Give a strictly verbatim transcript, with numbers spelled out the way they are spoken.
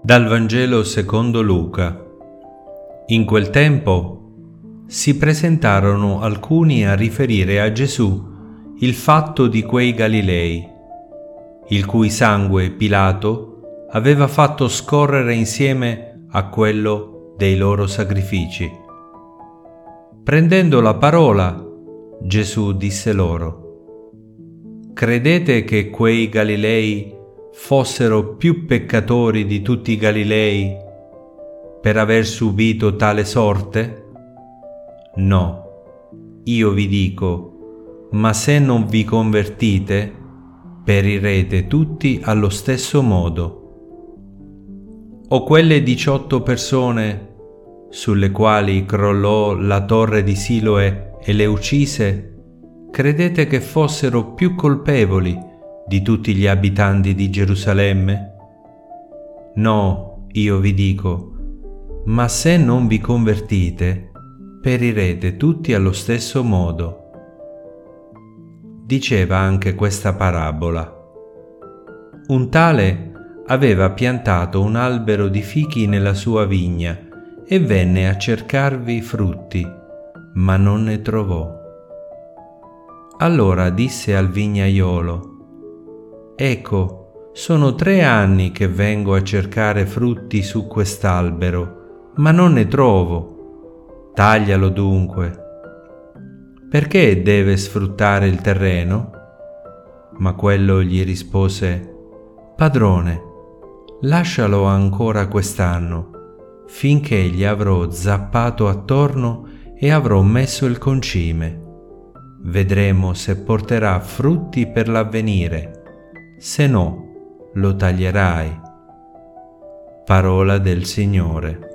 Dal Vangelo secondo Luca. In quel tempo si presentarono alcuni a riferire a Gesù il fatto di quei Galilei, il cui sangue Pilato aveva fatto scorrere insieme a quello dei loro sacrifici. Prendendo la parola, Gesù disse loro: «Credete che quei Galilei fossero più peccatori di tutti i Galilei per aver subito tale sorte? No, io vi dico, ma se non vi convertite, perirete tutti allo stesso modo. O quelle diciotto persone sulle quali crollò la torre di Siloe e le uccise, credete che fossero più colpevoli di tutti gli abitanti di Gerusalemme? No, io vi dico, ma se non vi convertite, perirete tutti allo stesso modo. Diceva anche questa parabola. Un tale aveva piantato un albero di fichi nella sua vigna e venne a cercarvi frutti, ma non ne trovò. Allora disse al vignaiolo: «Ecco, sono tre anni che vengo a cercare frutti su quest'albero, ma non ne trovo. Taglialo dunque. Perché deve sfruttare il terreno?» Ma quello gli rispose: «Padrone, lascialo ancora quest'anno, finché gli avrò zappato attorno e avrò messo il concime. Vedremo se porterà frutti per l'avvenire. Se no, lo taglierai». Parola del Signore.